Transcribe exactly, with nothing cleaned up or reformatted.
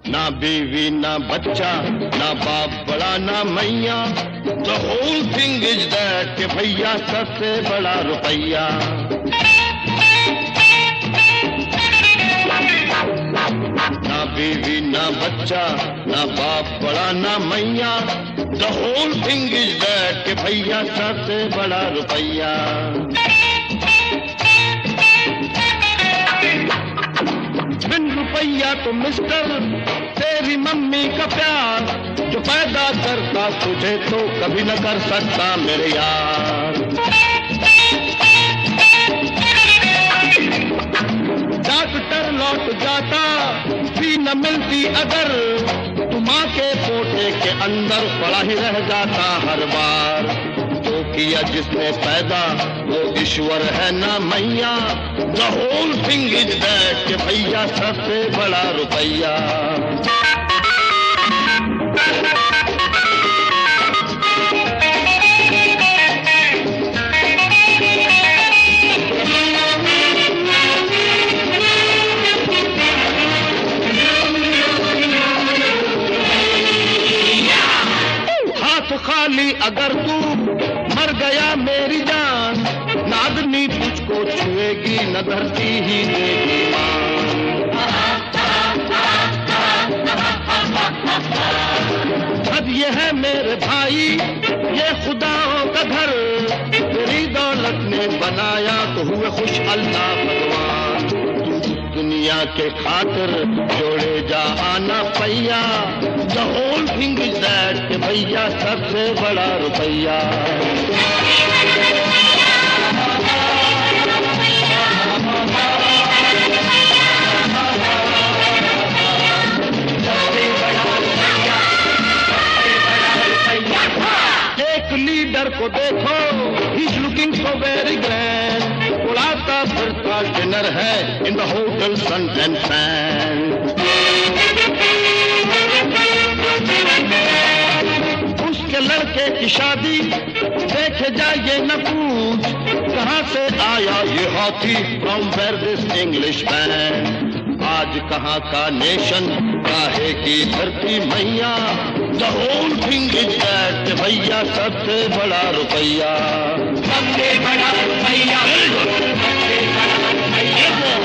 ना बीवी ना बच्चा ना बाप बड़ा ना मैया। The whole thing is that कि भैया सबसे बड़ा रुपया। ना बीवी ना बच्चा ना बाप बड़ा ना मैया। The whole thing is that कि भैया सबसे बड़ा रुपया। बिन रुपया तो मिस्टर तेरी मम्मी का प्यार जो पैदा करता तुझे तो कभी न कर सकता मेरे यार। डॉक्टर लौट जाता भी न मिलती अगर तू माँ के पोटे के अंदर पड़ा ही रह जाता हर बार। जो किया जिसने पैदा वो ईश्वर है ना मैया। The whole thing is that कि भैया सबसे बड़ा रुपया। हाथ खाली अगर तू मर गया मेरी जान न आदमी तुझको छुएगी न धरती ही देगी मान। अब ये है मेरे भाई ये खुदाओं का घर तेरी दौलत ने बनाया तो हुए खुश अल्लाह भगवान। तू दुनिया के खातिर जोड़े जा आना पैया। The whole thing is that कि भैया सबसे बड़ा रुपया। एक लीडर को देखो he's looking so very grand। उड़ाता फिरता डिनर है in the hotel sun and fan। उसके लड़के की शादी देखे जाइए न पूछ कहाँ से आया ये हाथी from where this English man। आज कहाँ का नेशन काहे की धरती मैया। The whole thing is that कि भैया सबसे बड़ा रुपया। सबसे बड़ा रुपया।